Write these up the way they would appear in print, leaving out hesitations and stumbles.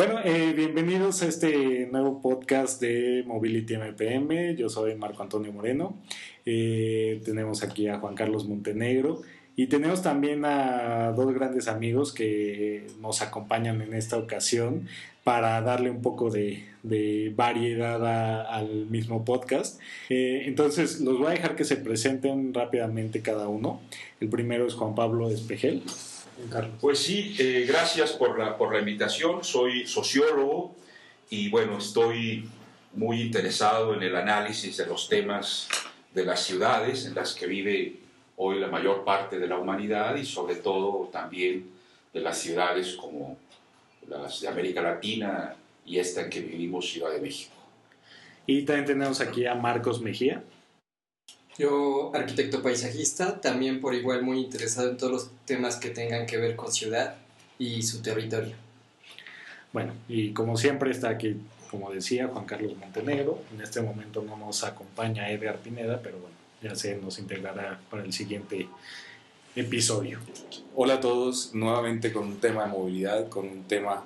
Bueno, bienvenidos a este nuevo podcast de Mobility MPM. Yo soy Marco Antonio Moreno. Tenemos aquí a Juan Carlos Montenegro y tenemos también a dos grandes amigos que nos acompañan en esta ocasión para darle un poco de variedad al mismo podcast. Entonces, los voy a dejar que se presenten rápidamente cada uno. El primero es Juan Pablo Espejel. Carlos. Pues sí, gracias por la invitación. Soy sociólogo y bueno, estoy muy interesado en el análisis de los temas de las ciudades en las que vive hoy la mayor parte de la humanidad y sobre todo también de las ciudades como las de América Latina y esta en que vivimos, Ciudad de México. Y también tenemos aquí a Marcos Mejía. Yo, arquitecto paisajista, también por igual muy interesado en todos los temas que tengan que ver con ciudad y su territorio. Bueno, y como siempre está aquí, como decía, Juan Carlos Montenegro. En este momento no nos acompaña Edgar Pineda, pero bueno, ya se nos integrará para el siguiente episodio. Hola a todos, nuevamente con un tema de movilidad, con un tema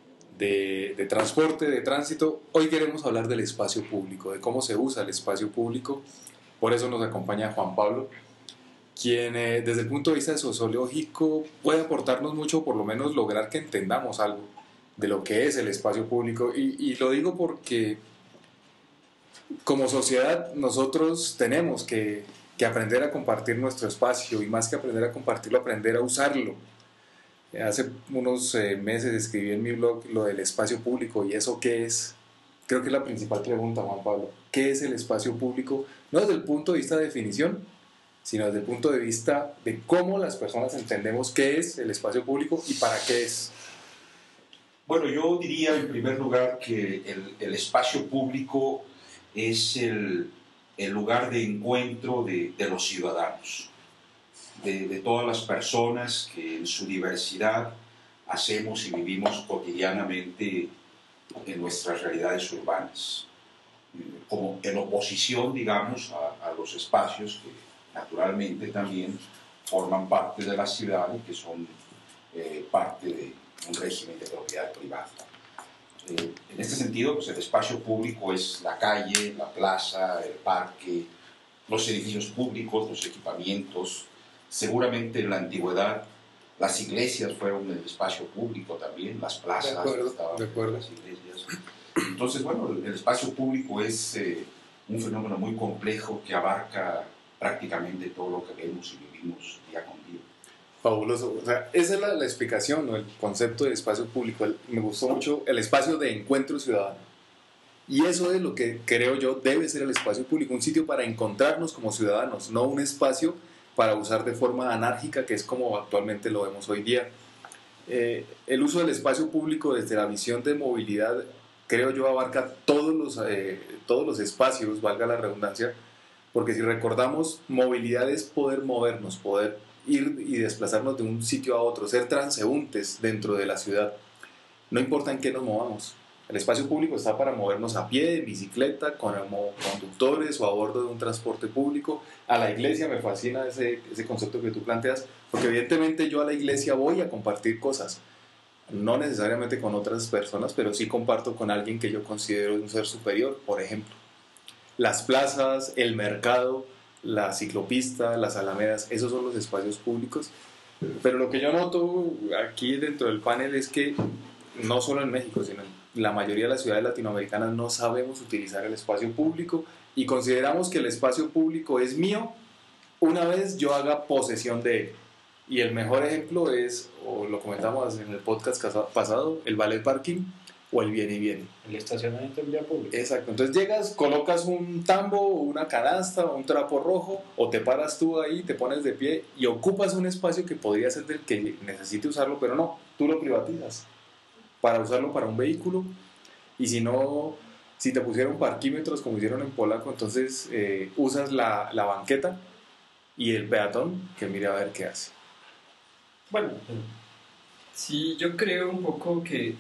de transporte, de tránsito. Hoy queremos hablar del espacio público, de cómo se usa el espacio público. Por eso nos acompaña Juan Pablo, quien desde el punto de vista sociológico puede aportarnos mucho, por lo menos lograr que entendamos algo de lo que es el espacio público. Y lo digo porque como sociedad nosotros tenemos que aprender a compartir nuestro espacio y más que aprender a compartirlo, aprender a usarlo. Hace unos meses escribí en mi blog lo del espacio público y eso qué es. Creo que es la principal pregunta, Juan Pablo. ¿Qué es el espacio público? No desde el punto de vista de definición, sino desde el punto de vista de cómo las personas entendemos qué es el espacio público y para qué es. Bueno, yo diría en primer lugar que el espacio público es el lugar de encuentro de los ciudadanos, de todas las personas que en su diversidad hacemos y vivimos cotidianamente en nuestras realidades urbanas, como en oposición, digamos, a los espacios que naturalmente también forman parte de la ciudad y que son parte de un régimen de propiedad privada. En este sentido, pues el espacio público es la calle, la plaza, el parque, los edificios públicos, los equipamientos. Seguramente en la antigüedad las iglesias fueron el espacio público también, las plazas estaban en las iglesias. Entonces, bueno, el espacio público es un fenómeno muy complejo que abarca prácticamente todo lo que vemos y vivimos día con día. Fabuloso. O sea, esa es la explicación, ¿no? El concepto de espacio público. Me gustó mucho el espacio de encuentro ciudadano. Y eso es lo que creo yo debe ser el espacio público, un sitio para encontrarnos como ciudadanos, no un espacio para usar de forma anárquica, que es como actualmente lo vemos hoy día. El uso del espacio público desde la visión de movilidad, creo yo, abarca todos los espacios, valga la redundancia, porque si recordamos, movilidad es poder movernos, poder ir y desplazarnos de un sitio a otro, ser transeúntes dentro de la ciudad, no importa en qué nos movamos. El espacio público está para movernos a pie, en bicicleta, como conductores o a bordo de un transporte público. A la iglesia me fascina ese concepto que tú planteas, porque evidentemente yo a la iglesia voy a compartir cosas, no necesariamente con otras personas, pero sí comparto con alguien que yo considero un ser superior, por ejemplo. Las plazas, el mercado, la ciclopista, las alamedas, esos son los espacios públicos. Pero lo que yo noto aquí dentro del panel es que no solo en México, sino en la mayoría de las ciudades latinoamericanas no sabemos utilizar el espacio público y consideramos que el espacio público es mío una vez yo haga posesión de él. Y el mejor ejemplo es, o lo comentamos en el podcast pasado, el valet parking o el viene y viene. El estacionamiento en vía pública. Exacto. Entonces llegas, colocas un tambo, una canasta, un trapo rojo, o te paras tú ahí, te pones de pie y ocupas un espacio que podría ser del que necesite usarlo, pero no, tú lo privatizas para usarlo para un vehículo. Y si no, si te pusieron parquímetros como hicieron en Polaco, entonces usas la banqueta y el peatón que mire a ver qué hace. Bueno, sí, yo creo un poco que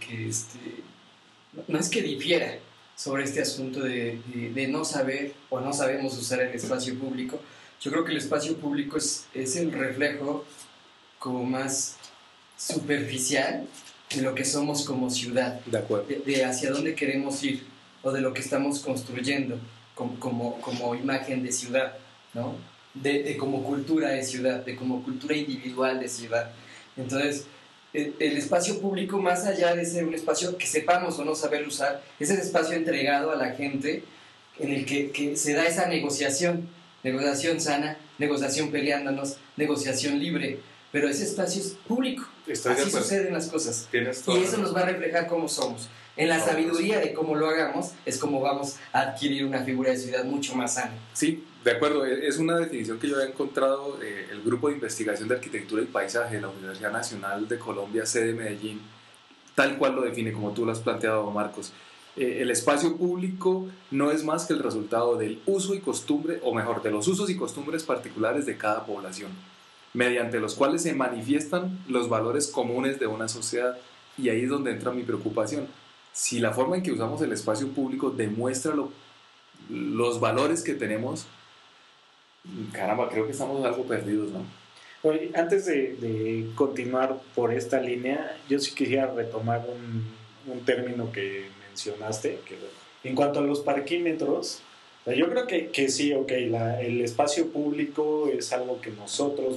no es que difiera sobre este asunto de no saber o no sabemos usar el espacio público. Yo creo que el espacio público es el reflejo como más superficial de lo que somos como ciudad, De acuerdo. de hacia dónde queremos ir o de lo que estamos construyendo como imagen de ciudad, ¿no? De como cultura de ciudad, de como cultura individual de ciudad. Entonces, el espacio público, más allá de ser un espacio que sepamos o no saber usar, es el espacio entregado a la gente en el que se da esa negociación sana, negociación peleándonos, negociación libre, pero ese espacio es público. Así suceden las cosas. Y eso nos va a reflejar cómo somos. En la sabiduría de cómo lo hagamos es como vamos a adquirir una figura de ciudad mucho más sana. Sí, de acuerdo. Es una definición que yo había encontrado, el Grupo de Investigación de Arquitectura y Paisaje de la Universidad Nacional de Colombia, sede Medellín, tal cual lo define, como tú lo has planteado, Marcos. El espacio público no es más que el resultado del uso y costumbre, o mejor, de los usos y costumbres particulares de cada población, mediante los cuales se manifiestan los valores comunes de una sociedad. Y ahí es donde entra mi preocupación. Si la forma en que usamos el espacio público demuestra los valores que tenemos, caramba, creo que estamos algo perdidos, ¿no? Oye, antes de continuar por esta línea, yo sí quisiera retomar un término que mencionaste, que en cuanto a los parquímetros, yo creo que sí, ok, el espacio público es algo que nosotros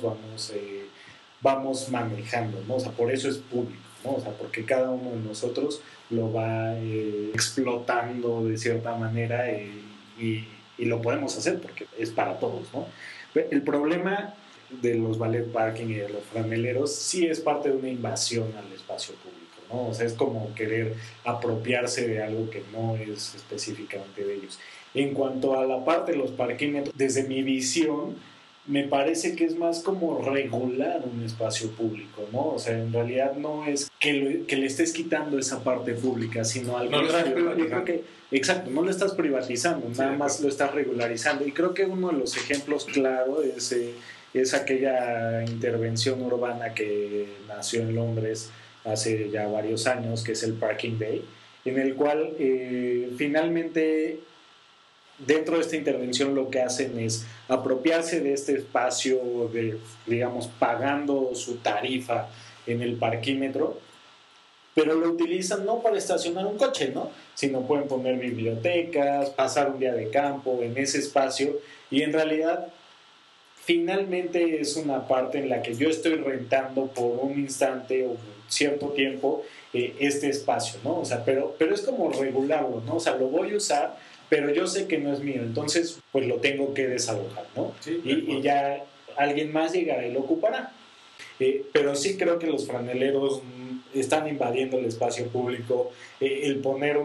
vamos manejando, ¿no? O sea, por eso es público, ¿no? O sea, porque cada uno de nosotros lo va explotando de cierta manera y lo podemos hacer porque es para todos, ¿no? El problema de los valet parking y de los franeleros sí es parte de una invasión al espacio público, ¿no? O sea, es como querer apropiarse de algo que no es específicamente de ellos. En cuanto a la parte de los parquímetros, desde mi visión, me parece que es más como regular un espacio público, ¿no? O sea, en realidad no es que le estés quitando esa parte pública, sino al contrario. Yo creo que, exacto, no lo estás privatizando, nada más lo estás regularizando. Y creo que uno de los ejemplos claros es aquella intervención urbana que nació en Londres hace ya varios años, que es el Parking Day, en el cual finalmente dentro de esta intervención lo que hacen es apropiarse de este espacio, digamos, pagando su tarifa en el parquímetro, pero lo utilizan no para estacionar un coche, ¿no? Sino pueden poner bibliotecas, pasar un día de campo en ese espacio, y en realidad finalmente es una parte en la que yo estoy rentando por un instante o cierto tiempo este espacio, ¿no? O sea, pero es como regularlo, ¿no? O sea, lo voy a usar, pero yo sé que no es mío, entonces pues lo tengo que desalojar, ¿no? Sí, y ya alguien más llegará y lo ocupará. Pero sí creo que los franeleros están invadiendo el espacio público. El poner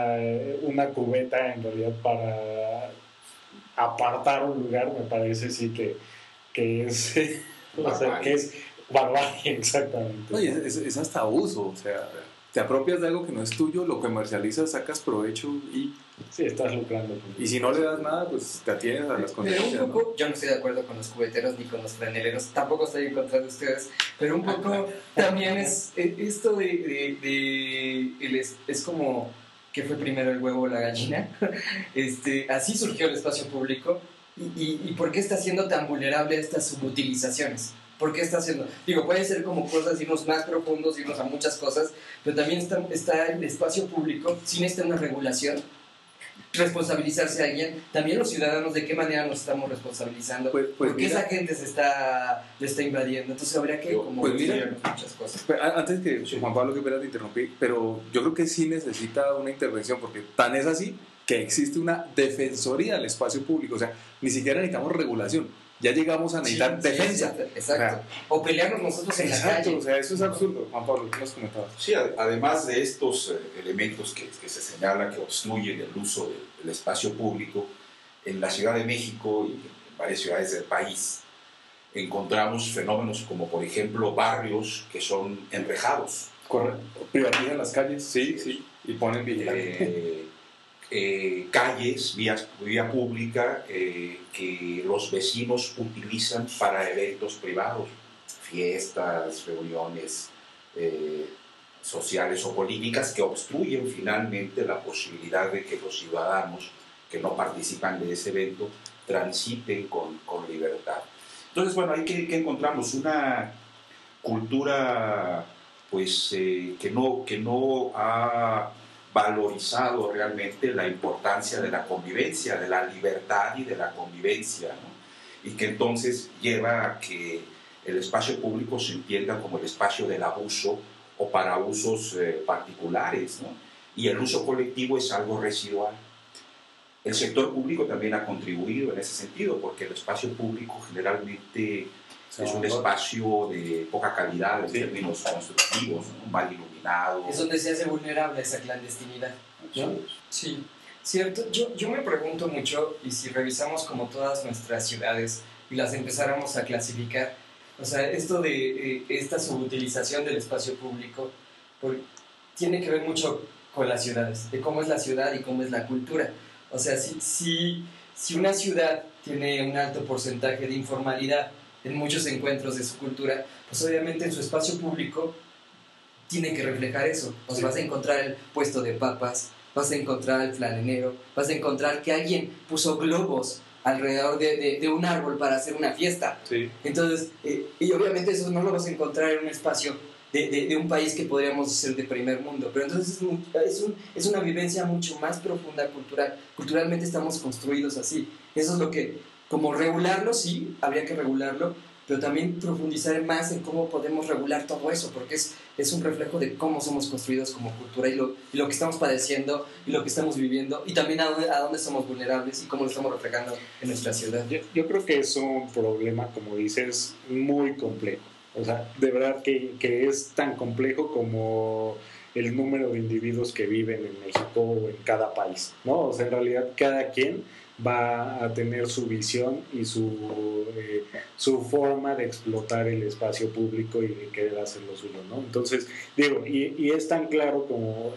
una cubeta en realidad para apartar un lugar me parece sí que es, o sea, que es barbarie, exactamente. Oye, es hasta abuso, o sea, te apropias de algo que no es tuyo, lo comercializas, sacas provecho y... Sí, estás lucrando. Y si no le das nada, pues te atienes a las condiciones. Pero un poco, ¿no? Yo no estoy de acuerdo con los cubeteros ni con los franeleros, tampoco estoy en contra de ustedes, pero un poco también es esto es como que fue primero el huevo o la gallina. Así surgió el espacio público y ¿por qué está siendo tan vulnerable a estas subutilizaciones? ¿Por qué está haciendo? Digo, puede ser como cosas, irnos más profundos, irnos a muchas cosas, pero también está el espacio público, sin esta una regulación, responsabilizarse a alguien, también los ciudadanos, ¿de qué manera nos estamos responsabilizando? Porque esa gente lo está invadiendo, entonces habría que muchas cosas. Antes que Juan Pablo, que te interrumpí, pero yo creo que sí necesita una intervención, porque tan es así que existe una defensoría del espacio público, o sea, ni siquiera necesitamos regulación. Ya llegamos a necesitar defensa. Exacto. O pelearnos nosotros en la calle. O sea, eso es absurdo, Juan Pablo, ¿qué nos comentabas? Sí, además de estos elementos que se señala que obstruyen el uso del espacio público, en la Ciudad de México y en varias ciudades del país encontramos fenómenos como, por ejemplo, barrios que son enrejados. Correcto. Privatizan las calles, sí, y ponen vigilantes. Calles, vía pública que los vecinos utilizan para eventos privados, fiestas, reuniones sociales o políticas que obstruyen finalmente la posibilidad de que los ciudadanos que no participan de ese evento transiten con libertad. Entonces, bueno, ahí que encontramos una cultura pues que no ha valorizado realmente la importancia de la convivencia, de la libertad y de la convivencia, ¿no? Y que entonces lleva a que el espacio público se entienda como el espacio del abuso o para usos particulares, ¿no? Y el uso colectivo es algo residual. El sector público también ha contribuido en ese sentido, porque el espacio público generalmente es un espacio de poca calidad en términos constructivos, ¿no? Mal iluminado. Es donde se hace vulnerable esa clandestinidad, ¿no? Sí, cierto. Yo me pregunto mucho, y si revisamos como todas nuestras ciudades y las empezáramos a clasificar, o sea, esto de esta subutilización del espacio público tiene que ver mucho con las ciudades, de cómo es la ciudad y cómo es la cultura. O sea, si una ciudad tiene un alto porcentaje de informalidad en muchos encuentros de su cultura, pues obviamente en su espacio público tiene que reflejar eso. O sea, vas a encontrar el puesto de papas, vas a encontrar el flanelero, vas a encontrar que alguien puso globos alrededor de un árbol para hacer una fiesta. Sí. Entonces, y obviamente eso no lo vas a encontrar en un espacio de un país que podríamos decir de primer mundo, pero entonces es una vivencia mucho más profunda cultural. Culturalmente estamos construidos así. Eso es lo que, como regularlo, sí, habría que regularlo, pero también profundizar más en cómo podemos regular todo eso, porque es un reflejo de cómo somos construidos como cultura y lo que estamos padeciendo y lo que estamos viviendo, y también a dónde somos vulnerables y cómo lo estamos reflejando en nuestra ciudad. Yo creo que es un problema, como dices, muy complejo. O sea, de verdad que es tan complejo como el número de individuos que viven en México o en cada país, ¿no? O sea, en realidad cada quien va a tener su visión y su forma de explotar el espacio público y de querer hacer lo suyo, ¿no? Entonces, digo, y es tan claro como,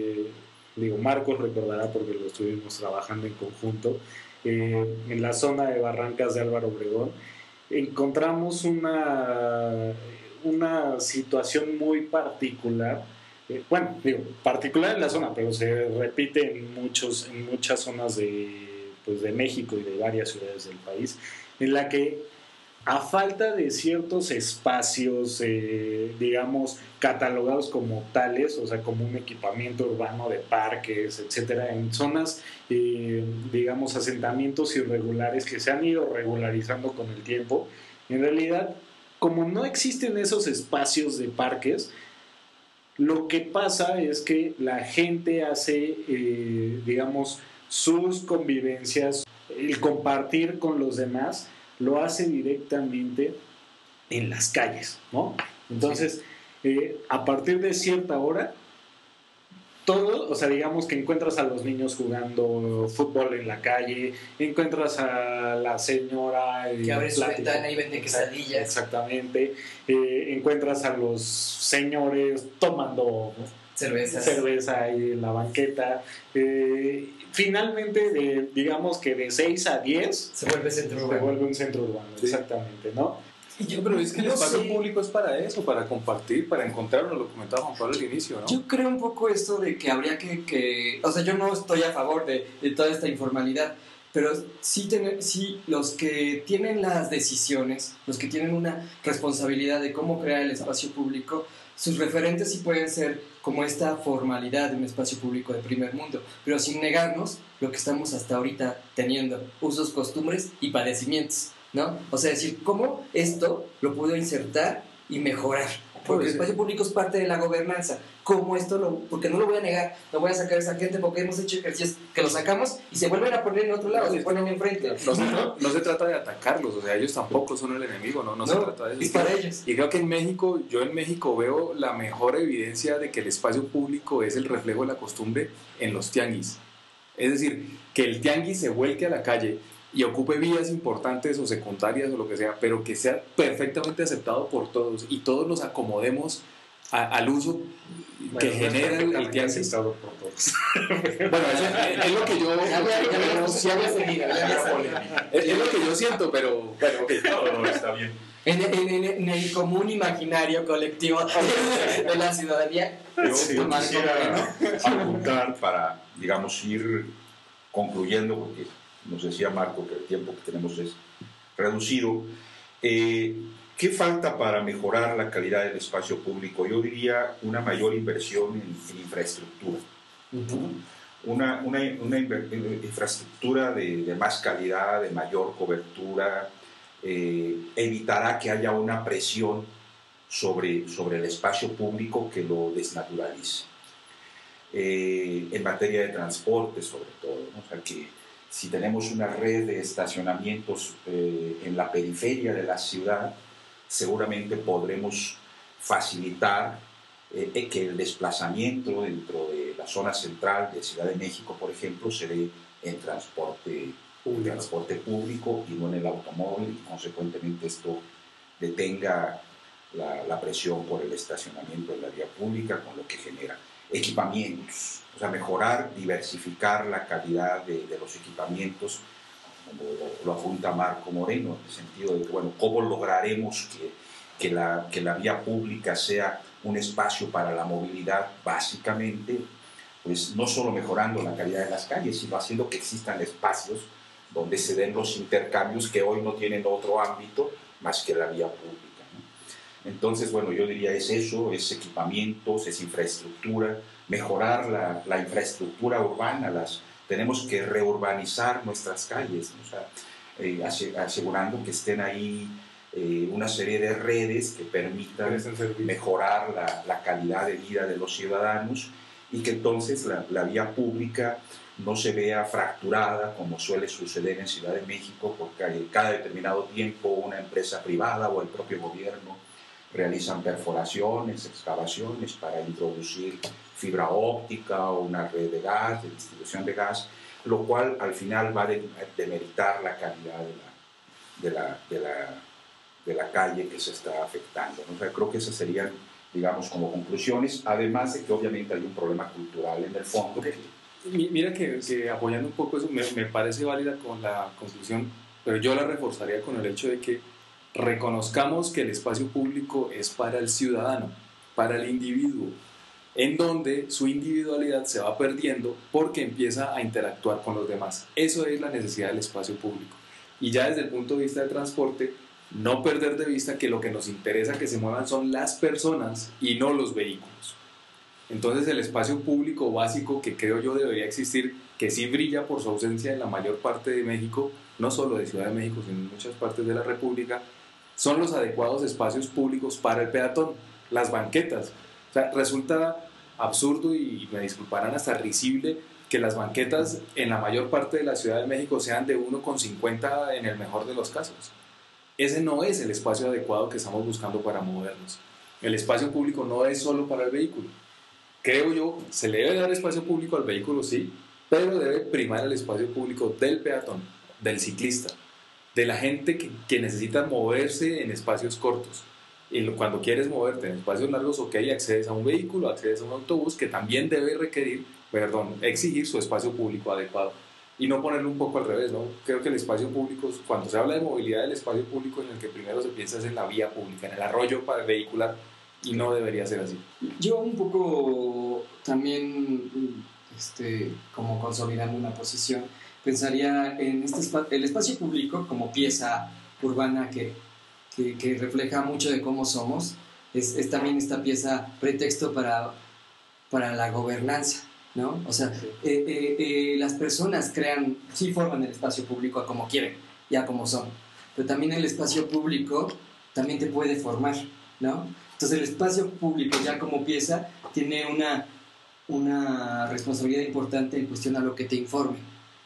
Marcos recordará porque lo estuvimos trabajando en conjunto, en la zona de Barrancas de Álvaro Obregón, encontramos una situación muy particular, particular en la zona, pero se repite en muchas zonas de México y de varias ciudades del país, en la que a falta de ciertos espacios, digamos, catalogados como tales, o sea, como un equipamiento urbano de parques, etcétera, en zonas, digamos, asentamientos irregulares que se han ido regularizando con el tiempo, en realidad, como no existen esos espacios de parques, lo que pasa es que la gente hace, digamos, sus convivencias, el compartir con los demás, lo hace directamente en las calles, ¿no? Entonces, a partir de cierta hora, todo, o sea, digamos que encuentras a los niños jugando fútbol en la calle, encuentras a la señora que abre su ventana y vende quesadillas. Exactamente. Encuentras a los señores tomando cerveza ahí en la banqueta. Finalmente, digamos que de 6 a 10 se vuelve un centro urbano, sí. Exactamente, ¿no? Pero es que el espacio público es para eso, para compartir, para encontrarnos, lo comentaba Juan Pablo al inicio, ¿no? Yo creo un poco esto de que habría que o sea, yo no estoy a favor de toda esta informalidad, pero sí los que tienen las decisiones, los que tienen una responsabilidad de cómo crear el espacio público, sus referentes sí pueden ser como esta formalidad de un espacio público de primer mundo, pero sin negarnos lo que estamos hasta ahorita teniendo, usos, costumbres y padecimientos, ¿no? O sea, decir, ¿cómo esto lo puedo insertar y mejorar? Porque el espacio público es parte de la gobernanza. ¿Cómo porque no lo voy a negar, no voy a sacar a esa gente porque hemos hecho ejercicios que los sacamos y se vuelven a poner en otro lado, se ponen enfrente. No se trata de atacarlos, o sea, ellos tampoco son el enemigo, no se trata de eso. Es para ellos. Y creo que yo en México veo la mejor evidencia de que el espacio público es el reflejo de la costumbre en los tianguis. Es decir, que el tianguis se vuelque a la calle y ocupe vías importantes o secundarias o lo que sea, pero que sea perfectamente aceptado por todos y todos nos acomodemos al uso que genera el tianguis. Aceptado por todos. Bueno, es lo que yo es lo que yo siento, pero okay. No, está bien. En el común imaginario colectivo de la ciudadanía. Yo quisiera apuntar para, digamos, ir concluyendo, porque nos decía Marco que el tiempo que tenemos es reducido. ¿Qué falta para mejorar la calidad del espacio público? Yo diría una mayor inversión en infraestructura. Una infraestructura de más calidad, de mayor cobertura, evitará que haya una presión sobre el espacio público que lo desnaturalice. En materia de transporte, sobre todo, ¿no? O sea, que si tenemos una red de estacionamientos en la periferia de la ciudad, seguramente podremos facilitar que el desplazamiento dentro de la zona central de Ciudad de México, por ejemplo, se dé en transporte público y no en el automóvil, y consecuentemente esto detenga la presión por el estacionamiento en la vía pública, con lo que genera equipamientos, o sea, mejorar, diversificar la calidad de los equipamientos, como lo apunta Marco Moreno, en el sentido de que, bueno, ¿cómo lograremos que la vía pública sea un espacio para la movilidad? Básicamente, pues no solo mejorando la calidad de las calles, sino haciendo que existan espacios donde se den los intercambios que hoy no tienen otro ámbito más que la vía pública, ¿no? Entonces, bueno, yo diría es eso, es equipamientos, es infraestructura, mejorar la infraestructura urbana, tenemos que reurbanizar nuestras calles, ¿no? O sea, asegurando que estén ahí una serie de redes que permitan mejorar la calidad de vida de los ciudadanos, y que entonces la vía pública no se vea fracturada como suele suceder en Ciudad de México, porque cada determinado tiempo una empresa privada o el propio gobierno realizan perforaciones, excavaciones para introducir fibra óptica o una red de gas, de distribución de gas, lo cual al final va a demeritar la calidad de la calle que se está afectando, ¿no? O sea, creo que esas serían, digamos, como conclusiones, además de que obviamente hay un problema cultural en el fondo. Mira que apoyando un poco eso, me parece válida con la conclusión, pero yo la reforzaría con el hecho de que reconozcamos que el espacio público es para el ciudadano, para el individuo, en donde su individualidad se va perdiendo porque empieza a interactuar con los demás. Eso es la necesidad del espacio público. Y ya desde el punto de vista del transporte, no perder de vista que lo que nos interesa que se muevan son las personas y no los vehículos. Entonces el espacio público básico que creo yo debería existir, que sí brilla por su ausencia en la mayor parte de México, no solo de Ciudad de México, sino en muchas partes de la República, son los adecuados espacios públicos para el peatón, las banquetas. O sea, resulta absurdo y me disculparán, hasta risible, que las banquetas en la mayor parte de la Ciudad de México sean de 1,50 en el mejor de los casos. Ese no es el espacio adecuado que estamos buscando para movernos. El espacio público no es solo para el vehículo. Creo yo, se le debe dar espacio público al vehículo, sí, pero debe primar el espacio público del peatón, del ciclista, de la gente que necesita moverse en espacios cortos. Y cuando quieres moverte en espacios largos, ok, accedes a un vehículo, accedes a un autobús que también debe exigir su espacio público adecuado. Y no ponerlo un poco al revés, ¿no? Creo que el espacio público, cuando se habla de movilidad, del espacio público en el que primero se piensa es en la vía pública, en el arroyo vehicular, y no debería ser así. Yo un poco también, como consolidando una posición, pensaría en el espacio público como pieza urbana que refleja mucho de cómo somos, es también esta pieza pretexto para la gobernanza, ¿no? O sea, las personas forman el espacio público como quieren, ya como son, pero también el espacio público también te puede formar, ¿no? Entonces el espacio público ya como pieza tiene una responsabilidad importante en cuestión a lo que te informe.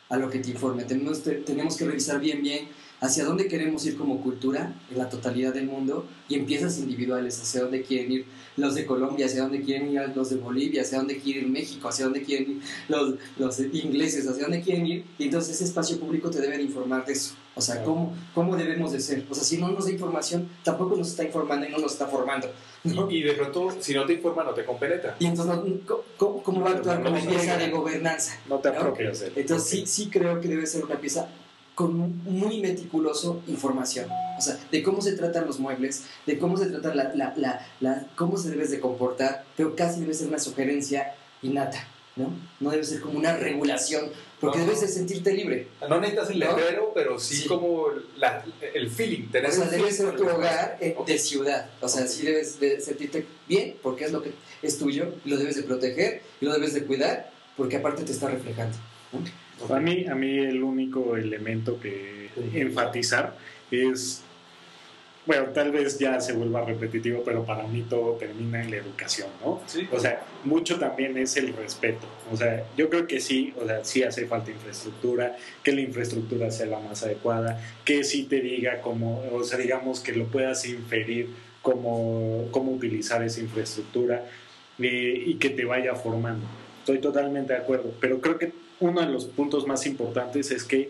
Tenemos que revisar bien hacia dónde queremos ir como cultura en la totalidad del mundo, y en piezas individuales, hacia dónde quieren ir los de Colombia, hacia dónde quieren ir los de Bolivia, hacia dónde quiere ir México, hacia dónde quieren ir los ingleses, hacia dónde quieren ir, y entonces ese espacio público te debe informar de eso. O sea, ¿cómo debemos de ser? O sea, si no nos da información, tampoco nos está informando y no nos está formando, ¿no? Y de pronto, si no te informa, no te compenetra. Y entonces, ¿cómo va a actuar como pieza de gobernanza? No te apropias de él. Entonces, sí creo que debe ser una pieza con muy meticuloso información, o sea, de cómo se tratan los muebles, de cómo se trata cómo se debes de comportar, pero casi debe ser una sugerencia innata, ¿no? No debe ser como una regulación, porque debes de sentirte libre. No necesitas el letrero, pero sí como el feeling. O sea, debe ser tu espacio. hogar de ciudad. O sea, sí debes de sentirte bien, porque es lo que es tuyo, y lo debes de proteger, y lo debes de cuidar, porque aparte te está reflejando, ¿no? A mí el único elemento que enfatizar es, bueno, tal vez ya se vuelva repetitivo, pero para mí todo termina en la educación, ¿no? Sí. O sea, mucho también es el respeto. O sea, yo creo que sí, o sea, sí hace falta infraestructura, que la infraestructura sea la más adecuada, que sí te diga cómo, o sea, digamos que lo puedas inferir cómo utilizar esa infraestructura y que te vaya formando. Estoy totalmente de acuerdo, pero creo que uno de los puntos más importantes es que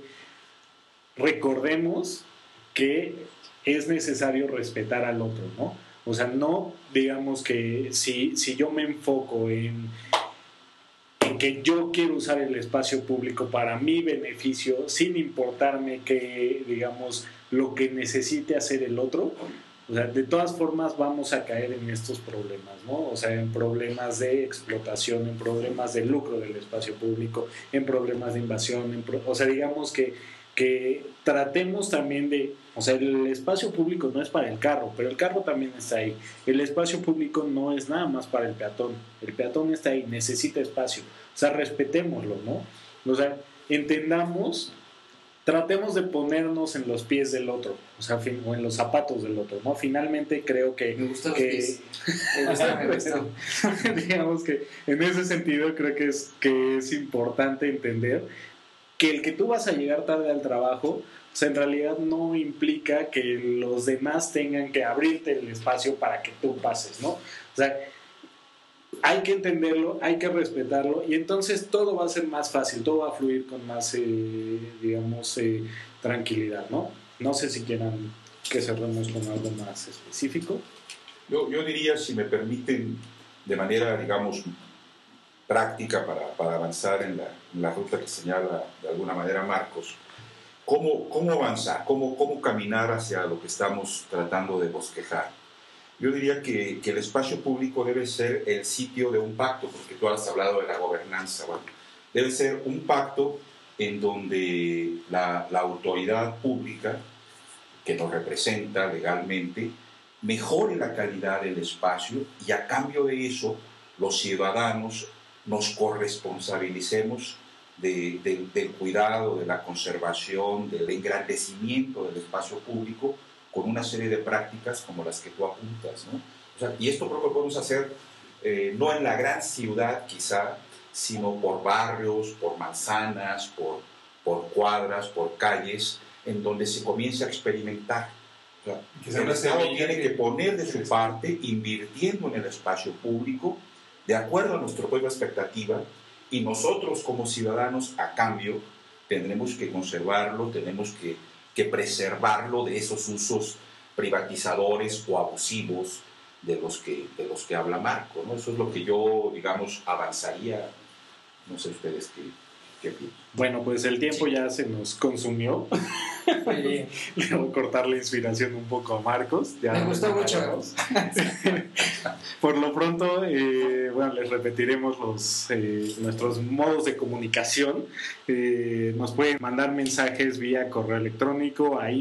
recordemos que es necesario respetar al otro, ¿no? O sea, no digamos que si yo me enfoco en que yo quiero usar el espacio público para mi beneficio, sin importarme que, digamos, lo que necesite hacer el otro, o sea, de todas formas vamos a caer en estos problemas, ¿no? O sea, en problemas de explotación, en problemas de lucro del espacio público, en problemas de invasión, o sea, digamos que tratemos también de, o sea, el espacio público no es para el carro, pero el carro también está ahí. El espacio público no es nada más para el peatón está ahí, necesita espacio. O sea, respetémoslo, ¿no? O sea, entendamos, tratemos de ponernos en los pies del otro, o sea, o en los zapatos del otro, ¿no? Finalmente creo que... Me gustan los pies. Me gusta. Digamos que en ese sentido creo que es importante entender que el que tú vas a llegar tarde al trabajo, o sea, en realidad no implica que los demás tengan que abrirte el espacio para que tú pases, ¿no? O sea, hay que entenderlo, hay que respetarlo y entonces todo va a ser más fácil, todo va a fluir con más, digamos, tranquilidad, ¿no? No sé si quieran que cerremos con algo más específico. Yo diría, si me permiten, de manera, digamos, práctica para avanzar en la ruta que señala de alguna manera Marcos, ¿cómo avanzar? ¿Cómo caminar hacia lo que estamos tratando de bosquejar? Yo diría que el espacio público debe ser el sitio de un pacto, porque tú has hablado de la gobernanza. Bueno, debe ser un pacto en donde la autoridad pública que nos representa legalmente mejore la calidad del espacio y a cambio de eso los ciudadanos nos corresponsabilicemos del cuidado, de la conservación, del engrandecimiento del espacio público con una serie de prácticas como las que tú apuntas, ¿no? O sea, y esto creo que podemos hacer no en la gran ciudad quizá, sino por barrios, por manzanas, por cuadras, por calles, en donde se comience a experimentar. O sea, el Estado tiene que poner de su parte invirtiendo en el espacio público de acuerdo a nuestra propia expectativa, y nosotros como ciudadanos a cambio tendremos que conservarlo, tenemos que preservarlo de esos usos privatizadores o abusivos de los que habla Marco, ¿no? Eso es lo que yo, digamos, avanzaría. No sé ustedes qué piensan. Bueno, pues el tiempo ya se nos consumió. Le voy a cortar la inspiración un poco a Marcos. Ya me gustó mucho. Por lo pronto, bueno, les repetiremos nuestros modos de comunicación. Nos pueden mandar mensajes vía correo electrónico a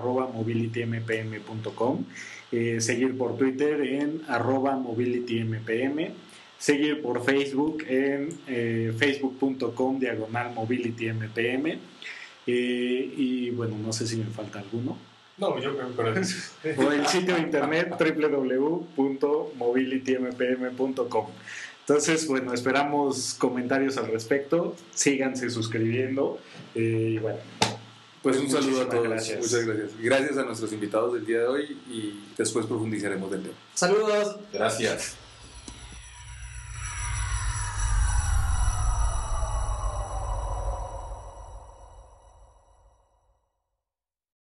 info@mobilitympm.com, seguir por Twitter en @mobilitympm, seguir por Facebook en facebook.com/mobilitympm. Y bueno, no sé si me falta alguno. No, yo creo que O el sitio de internet www.mobilitympm.com. Entonces, bueno, esperamos comentarios al respecto. Síganse suscribiendo. Y bueno, pues un saludo a todos. Gracias. Muchas gracias. Gracias a nuestros invitados del día de hoy y después profundizaremos del tema. Saludos. Gracias.